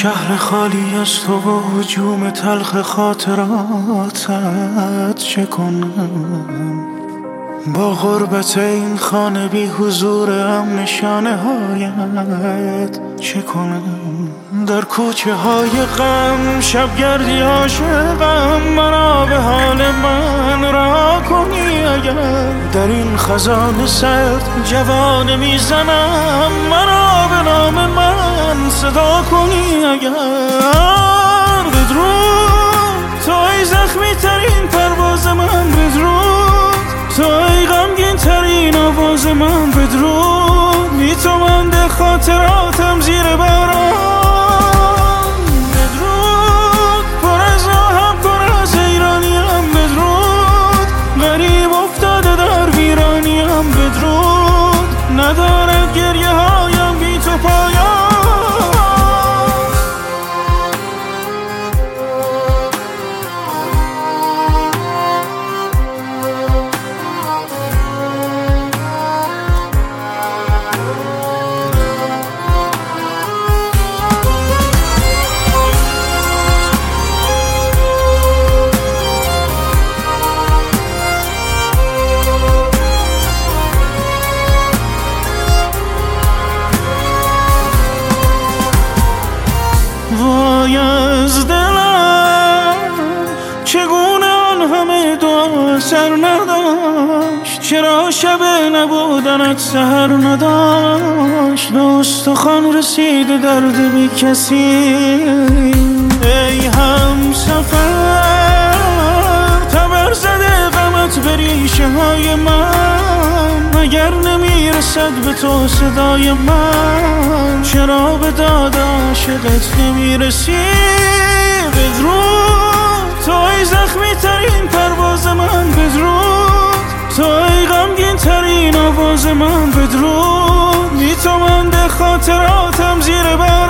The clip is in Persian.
شهر خالی از تو و هجوم تلخ خاطراتت چه کنم؟ با غربت این خانه بی حضورم نشانه هایت چه کنم؟ در کوچه های غم شبگردی عاشقم، مرا به حال من رها کنی اگر در این خزان سرد جوانه میزنم، مرا به نام من صدا کنی اگر بدرود تو ای زخمی ترین پرواز من، بدرود تو ای غمگین ترین آواز من، بدرود بی تو مانده خاطراتم زیر باران، بدرود پر از آهم پر از ایرانیم، بدرود غریب افتاده در ویرانیم، بدرود ندارد گریه هایم بی تو پایان. وای از دلم چگونه آن همه دعا سر نداشت، چرا شب نبودنت سحر نداشت، به استخوان رسید درد بی کسی ای هم سفر، تبر زده غمت به ریشه های من، مگر نمیرسد به تو صدای من، چرا به داد عاشقت نمیرسی؟ بدرود تو ای زخمی ترین پرواز من، بدرود تو ای غمگین ترین آواز من، بدرود بی تو مانده خاطراتم زیر بار.